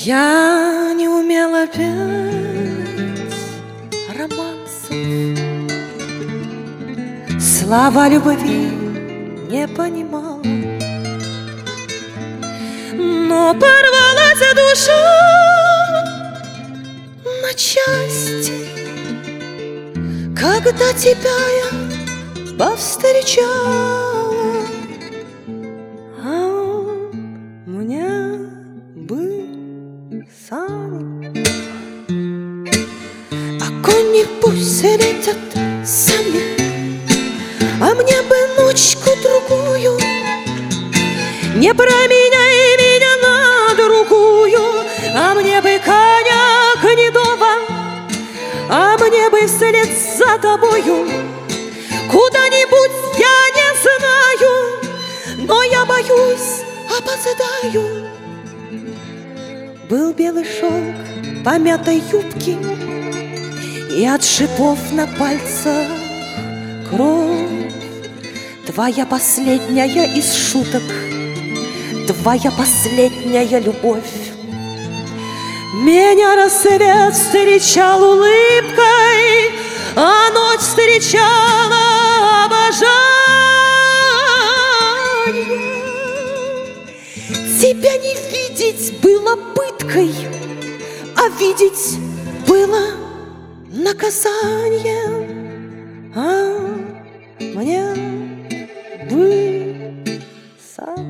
Я не умела петь романсов, слова любви не понимала, но порвалась душа на части, когда тебя я повстречала. А мне бы сами, а кони пусть летят сами, а мне бы ночку-другую, не променяй меня на другую, а мне бы коня гнедого, а мне бы вслед за тобою куда-нибудь, я не знаю, но я боюсь, опоздаю. Был белый шелк помятой юбки, и от шипов на пальцах кровь. Твоя последняя из шуток, твоя последняя любовь. Меня рассвет встречал улыбкой, а ночь встречала обожанием. Тебя не видеть было пыткой, а видеть было наказанием. А мне бы сам.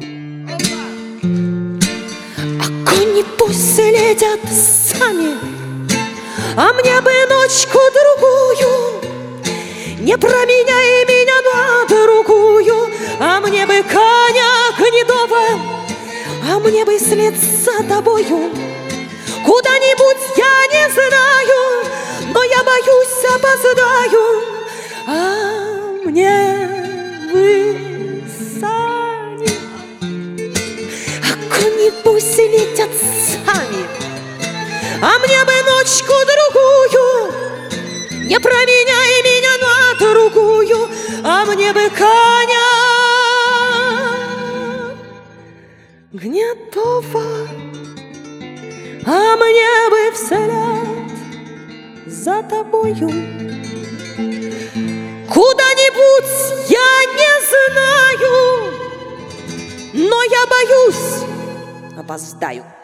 А кони пусть летят сами, а мне бы ночку-другую, не променяй меня на другую, а мне бы коня гнедого, а мне бы след за тобою куда-нибудь, я не знаю, но я боюсь, опоздаю. А мне бы сани, а кони пусть летят сами, а мне бы ночку-другую, не променяй меня на другую, а мне бы коня гнедого, а мне бы вслед за тобою куда-нибудь, я не знаю, но я боюсь, опоздаю.